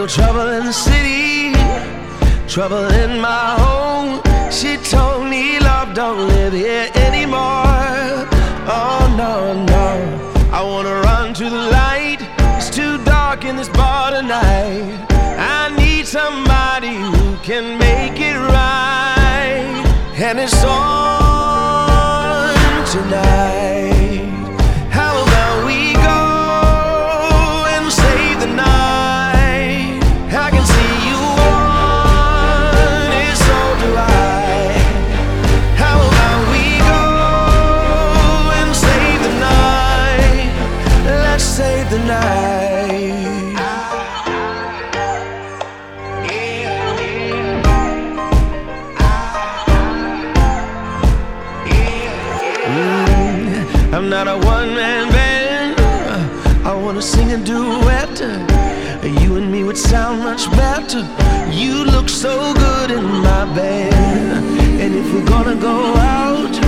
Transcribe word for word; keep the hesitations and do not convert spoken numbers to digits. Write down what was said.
trouble in the city, trouble in my home. She told me love don't live here anymore. Oh no, no, I wanna run to the light. It's too dark in this bar tonight. I need somebody who can make it right. And it's on tonight. How about we go and save the night? I can see you want it, so do I. How about we go and save the night? Let's save the night. I'm not a one-man band. I wanna sing a duet. You and me would sound much better. You look so good in my bed. And if we're gonna go out,